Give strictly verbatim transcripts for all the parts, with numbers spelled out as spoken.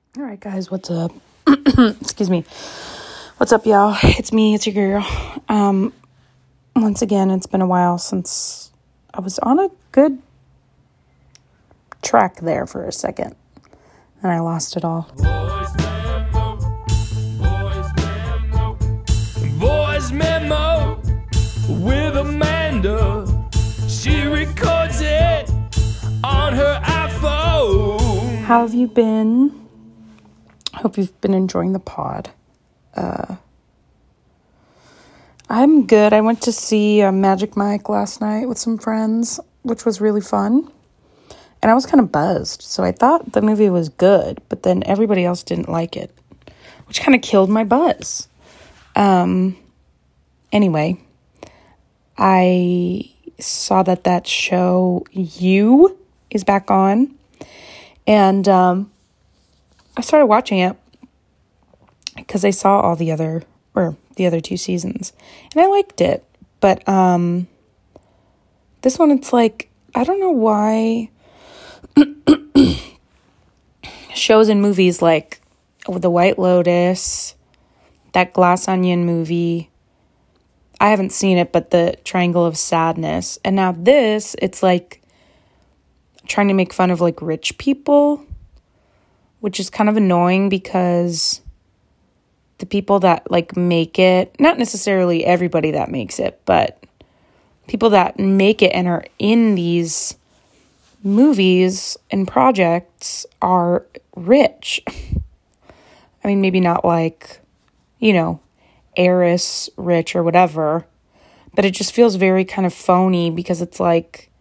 All right, guys, what's up? Excuse me. What's up, y'all? It's me, it's your girl. Um, once again, it's been a while since I was on a good track there for a second, and I lost it all. Voice memo, voice memo, voice memo with Amanda. She records it on her iPhone. How have you been? Hope you've been enjoying the pod. Uh, I'm good. I went to see uh, Magic Mike last night with some friends, which was really fun. And I was kind of buzzed, so I thought the movie was good, but then everybody else didn't like it, which kind of killed my buzz. Um. Anyway, I saw that that show, You, is back on, and um, I started watching it because I saw all the other, or the other two seasons, and I liked it, but um, this one, it's like, I don't know why shows and movies like The White Lotus, that Glass Onion movie, I haven't seen it, but the Triangle of Sadness, and now this, it's like trying to make fun of like rich people, which is kind of annoying because the people that like make it, not necessarily everybody that makes it, but people that make it and are in these movies and projects are rich. I mean, maybe not like, you know, heiress rich or whatever, but it just feels very kind of phony because it's like,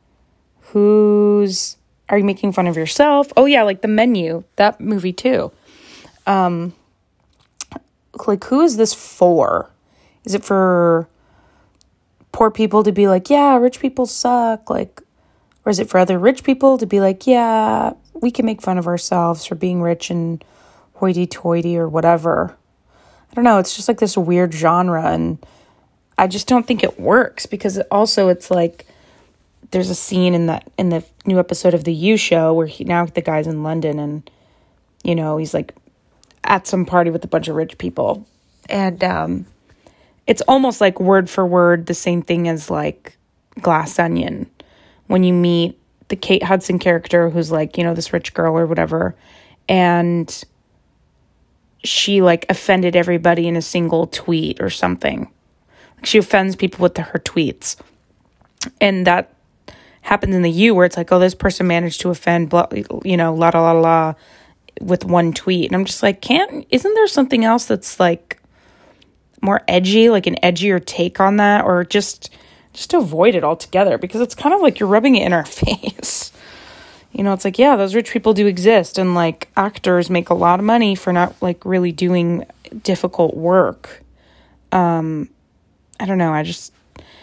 who's, are you making fun of yourself? Oh yeah, like The Menu, that movie too. Um, like, who is this for? Is it for poor people to be like, yeah, rich people suck, like, or is it for other rich people to be like, yeah, we can make fun of ourselves for being rich and hoity-toity or whatever? I don't know. It's just like this weird genre, and I just don't think it works because it also it's like there's a scene in that in the new episode of the You Show where he now the guy's in London and you know he's like at some party with a bunch of rich people, and um, it's almost like word for word the same thing as like Glass Onion. When you meet the Kate Hudson character who's like, you know, this rich girl or whatever, and she like offended everybody in a single tweet or something. Like she offends people with the, her tweets. And that happens in the You where it's like, oh, this person managed to offend, blah, you know, la la la la with one tweet. And I'm just like, can't, isn't there something else that's like more edgy, like an edgier take on that, or just... just to avoid it altogether, because it's kind of like you're rubbing it in our face. You know, it's like, yeah, those rich people do exist, and like actors make a lot of money for not like really doing difficult work. Um, I don't know. I just,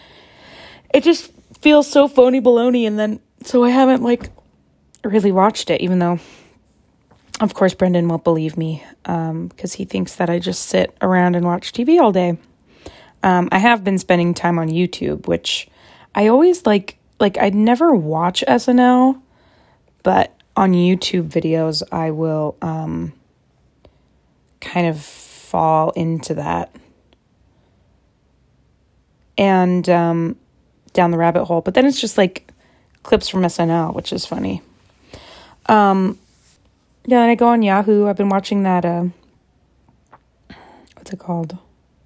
it just feels so phony baloney, and then so I haven't like really watched it, even though, of course, Brendan won't believe me um, because he thinks that I just sit around and watch T V all day. Um, I have been spending time on YouTube, which I always like, like I'd never watch S N L, but on YouTube videos, I will um, kind of fall into that and um, down the rabbit hole. But then it's just like clips from S N L, which is funny. Um, yeah, and I go on Yahoo. I've been watching that, uh, what's it called?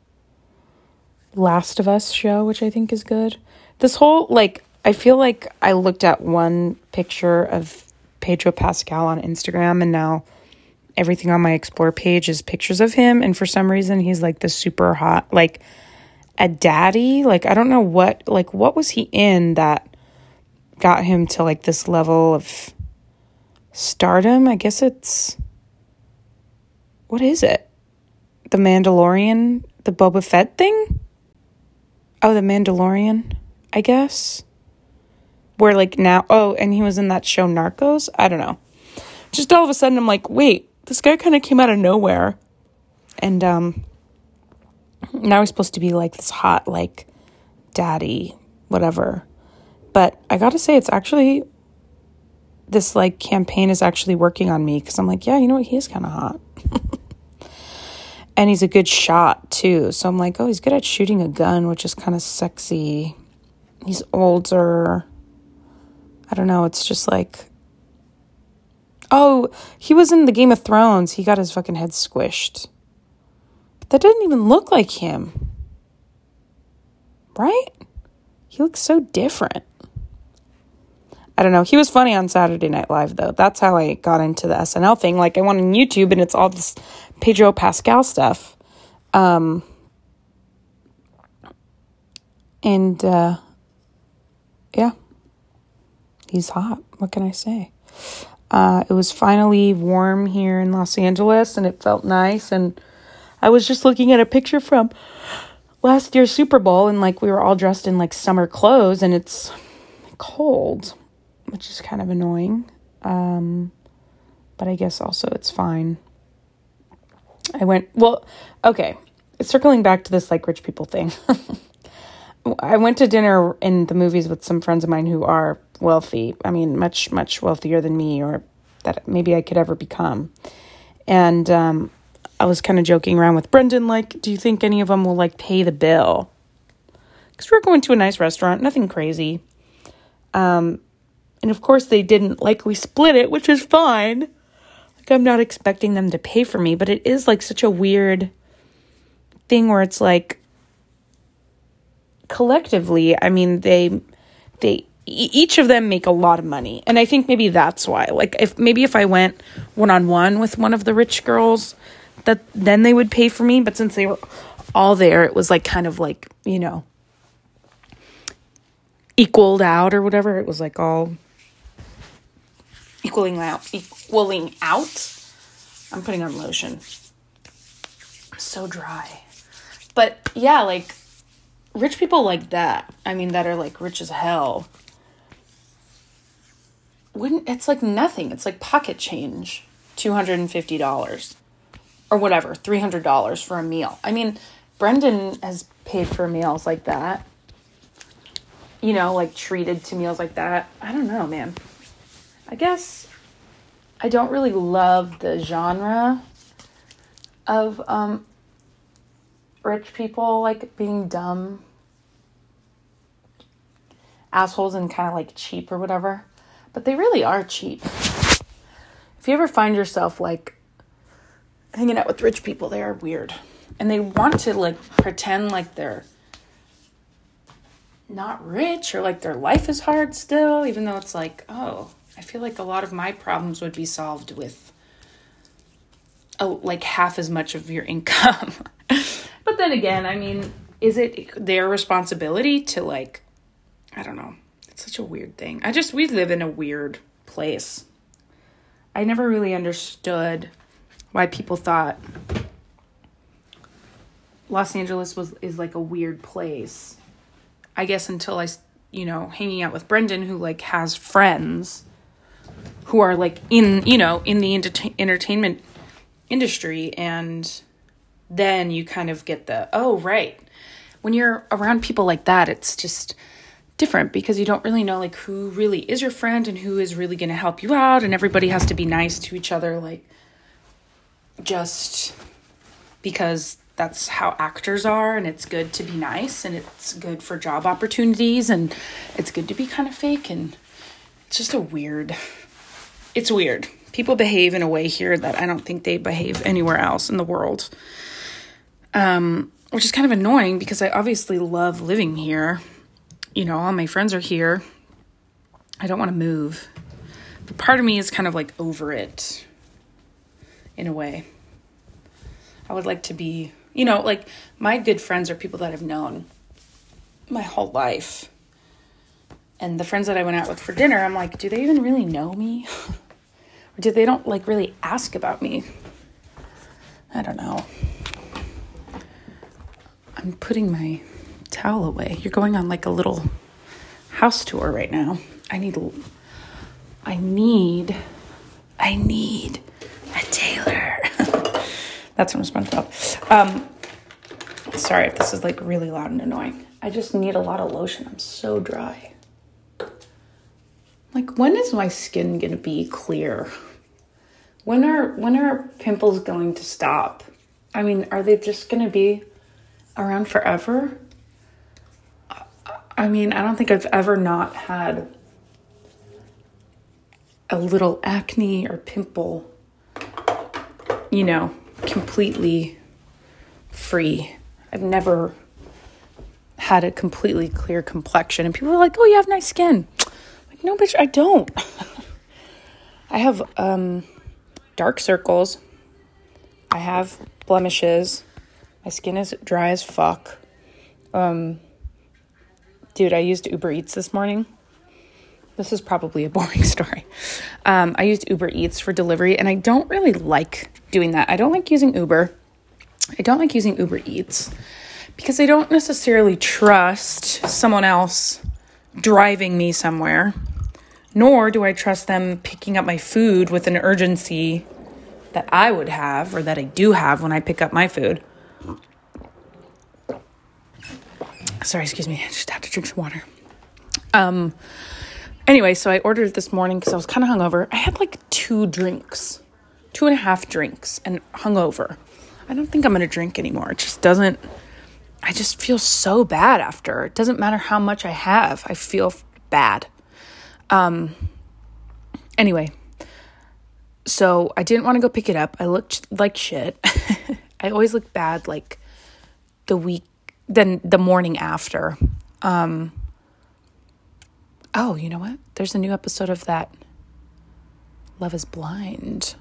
Last of Us show, which I think is good. This whole, like, I feel like I looked at one picture of Pedro Pascal on Instagram, and now everything on my Explore page is pictures of him, and for some reason, he's, like, the super hot, like, a daddy. Like, I don't know what, like, what was he in that got him to, like, this level of stardom? I guess it's, what is it? The Mandalorian? The Boba Fett thing? Oh, The Mandalorian, I guess. Where, like, now... Oh, and he was in that show Narcos? I don't know. Just all of a sudden, I'm like, wait, this guy kind of came out of nowhere. And, um... now he's supposed to be, like, this hot, like, daddy, whatever. But I gotta say, it's actually this like campaign is actually working on me, because I'm like, yeah, you know what? He is kind of hot. And he's a good shot too. So I'm like, oh, he's good at shooting a gun, which is kind of sexy. He's older. I don't know. It's just like, oh, he was in the Game of Thrones. He got his fucking head squished. But that didn't even look like him. Right? He looks so different. I don't know. He was funny on Saturday Night Live, though. That's how I got into the S N L thing. Like, I went on YouTube, and it's all this Pedro Pascal stuff. Um, and, uh, yeah. He's hot. What can I say? Uh, it was finally warm here in Los Angeles, and it felt nice. And I was just looking at a picture from last year's Super Bowl, and, like, we were all dressed in, like, summer clothes, and it's cold, which is kind of annoying. Um, but I guess also it's fine. I went, well, okay, circling back to this, like, rich people thing. I went to dinner in the movies with some friends of mine who are wealthy. I mean, much, much wealthier than me, or that maybe I could ever become. And um, I was kind of joking around with Brendan, like, do you think any of them will, like, pay the bill? Because we're going to a nice restaurant, nothing crazy. Um, and of course they didn't. Like, we split it, which is fine. Like, I'm not expecting them to pay for me, but it is, like, such a weird thing where it's like, collectively, I mean, they, they, each of them make a lot of money. And I think maybe that's why, like, if, maybe if I went one-on-one with one of the rich girls, that then they would pay for me. But since they were all there, it was like, kind of like, you know, equaled out or whatever. It was like all equaling out, equaling out. I'm putting on lotion. I'm so dry. But yeah, like, rich people like that, I mean, that are like rich as hell, wouldn't, it's like nothing. It's like pocket change, two hundred fifty dollars or whatever, three hundred dollars for a meal. I mean, Brendan has paid for meals like that, you know, like treated to meals like that. I don't know, man. I guess I don't really love the genre of um, rich people, like, being dumb assholes and kind of, like, cheap or whatever. But they really are cheap. If you ever find yourself, like, hanging out with rich people, they are weird. And they want to, like, pretend like they're not rich, or like their life is hard still, even though it's like, oh, I feel like a lot of my problems would be solved with a, like half as much of your income. But then again, I mean, is it their responsibility to, like, I don't know. It's such a weird thing. I just, we live in a weird place. I never really understood why people thought Los Angeles was is like a weird place. I guess until I, you know, hanging out with Brendan, who, like, has friends who are, like, in, you know, in the enter- entertainment industry. And then you kind of get the, oh, right. When you're around people like that, it's just different, because you don't really know, like, who really is your friend and who is really going to help you out. And everybody has to be nice to each other, like, just because that's how actors are, and it's good to be nice, and it's good for job opportunities, and it's good to be kind of fake, and it's just a weird, it's weird. People behave in a way here that I don't think they behave anywhere else in the world, um, which is kind of annoying, because I obviously love living here. You know, all my friends are here. I don't want to move. But part of me is kind of, like, over it in a way. I would like to be, you know, like, my good friends are people that I've known my whole life. And the friends that I went out with for dinner, I'm like, do they even really know me? Or do they don't, like, really ask about me? I don't know. I'm putting my towel away. You're going on, like, a little house tour right now. I need, I need, I need a tailor. That's from SpongeBob. Um, sorry if this is, like, really loud and annoying. I just need a lot of lotion. I'm so dry. Like, when is my skin going to be clear? When are when are pimples going to stop? I mean, are they just going to be around forever? I mean, I don't think I've ever not had a little acne or pimple, you know, completely free. I've never had a completely clear complexion. And people are like, oh, you have nice skin. Like, no, bitch, I don't. I have um, dark circles. I have blemishes. My skin is dry as fuck. Um, dude, I used Uber Eats this morning. This is probably a boring story. Um, I used Uber Eats for delivery, and I don't really like doing that. I don't like using Uber. I don't like using Uber Eats because I don't necessarily trust someone else driving me somewhere, nor do I trust them picking up my food with an urgency that I would have, or that I do have when I pick up my food. Sorry, excuse me. I just had to drink some water. Um, anyway, so I ordered it this morning because I was kind of hungover. I had like two drinks, two and a half drinks, and hungover. I don't think I'm going to drink anymore. It just doesn't, I just feel so bad after. It doesn't matter how much I have. I feel bad. Um, anyway, so I didn't want to go pick it up. I looked like shit. I always look bad like the week, then the morning after. Um, oh, you know what? There's a new episode of that Love is Blind.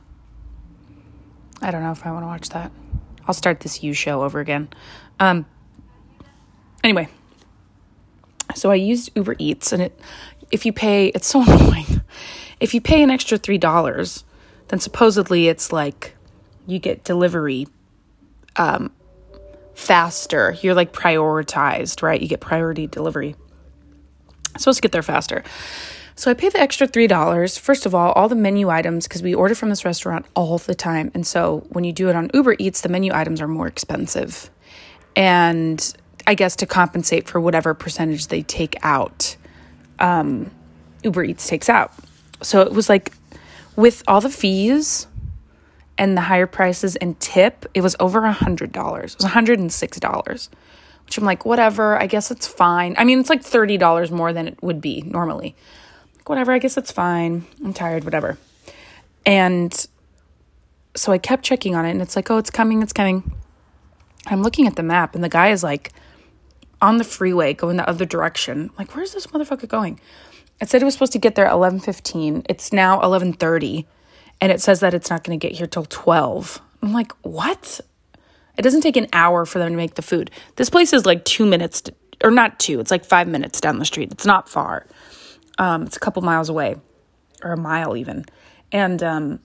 I don't know if I want to watch that. I'll start this You show over again. Um, anyway, so I used Uber Eats, and it, if you pay, it's so annoying. If you pay an extra three dollars, then supposedly it's like you get delivery um, faster. You're like prioritized, right? You get priority delivery. I'm supposed to get there faster. So I pay the extra three dollars. First of all, all the menu items, because we order from this restaurant all the time. And so when you do it on Uber Eats, the menu items are more expensive. And I guess to compensate for whatever percentage they take out, um, Uber Eats takes out. So it was like, with all the fees and the higher prices and tip, it was over one hundred dollars. It was one hundred six dollars, which I'm like, whatever, I guess it's fine. I mean, it's like thirty dollars more than it would be normally. Like, whatever, I guess it's fine. I'm tired, whatever. And so I kept checking on it, and it's like, oh, it's coming, it's coming. I'm looking at the map, and the guy is like on the freeway going the other direction. I'm like, where's this motherfucker going? It said it was supposed to get there at eleven fifteen. It's now eleven thirty, and it says that it's not going to get here till twelve. I'm like, what? It doesn't take an hour for them to make the food. This place is like two minutes, to, or not two. It's like five minutes down the street. It's not far. Um, it's a couple miles away, or a mile even. And um,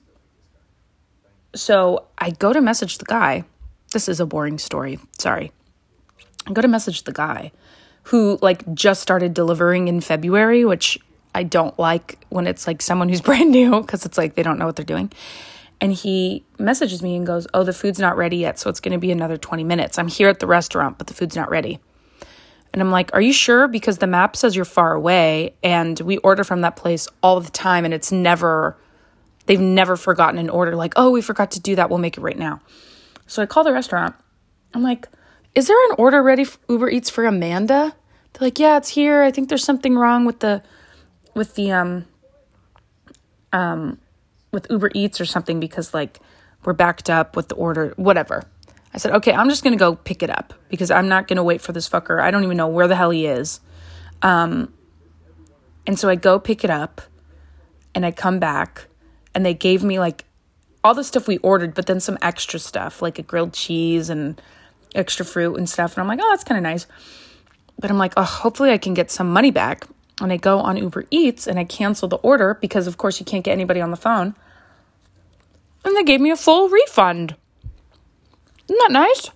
so I go to message the guy. This is a boring story. Sorry. I go to message the guy who like just started delivering in February, which I don't like when it's like someone who's brand new, because it's like they don't know what they're doing. And he messages me and goes, oh, the food's not ready yet, so it's going to be another twenty minutes. I'm here at the restaurant, but the food's not ready. And I'm like, are you sure? Because the map says you're far away, and we order from that place all the time, and it's never, they've never forgotten an order. Like, oh, we forgot to do that. We'll make it right now. So I call the restaurant. I'm like, is there an order ready for Uber Eats for Amanda? They're like, yeah, it's here. I think there's something wrong with the, with the, um, um, with Uber Eats or something, because like we're backed up with the order, whatever. I said, okay, I'm just going to go pick it up because I'm not going to wait for this fucker. I don't even know where the hell he is. Um, and so I go pick it up, and I come back, and they gave me like all the stuff we ordered, but then some extra stuff, like a grilled cheese and extra fruit and stuff. And I'm like, oh, that's kind of nice. But I'm like, oh, hopefully I can get some money back. And I go on Uber Eats and I cancel the order because, of course, you can't get anybody on the phone. And they gave me a full refund. Isn't that nice?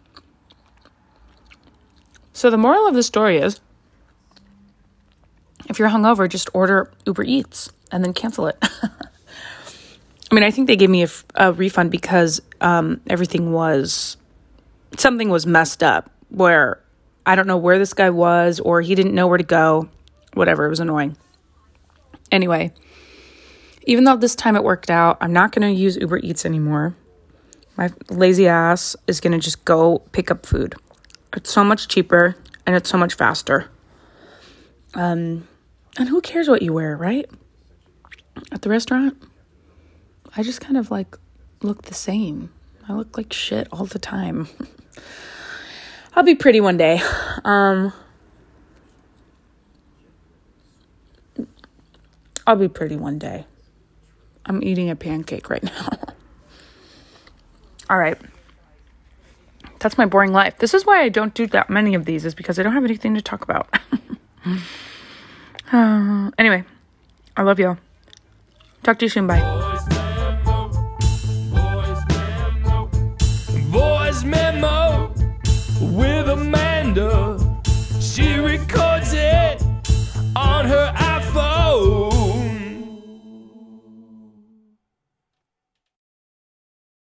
So the moral of the story is, if you're hungover, just order Uber Eats and then cancel it. I mean, I think they gave me a, a refund because um, everything was, something was messed up where I don't know where this guy was, or he didn't know where to go. Whatever, it was annoying. Anyway, even though this time it worked out, I'm not going to use Uber Eats anymore. My lazy ass is going to just go pick up food. It's so much cheaper and it's so much faster. Um, and who cares what you wear, right? At the restaurant, I just kind of like look the same. I look like shit all the time. I'll be pretty one day. Um, I'll be pretty one day. I'm eating a pancake right now. All right. That's my boring life. This is why I don't do that many of these, is because I don't have anything to talk about. uh, anyway, I love y'all. Talk to you soon. Bye.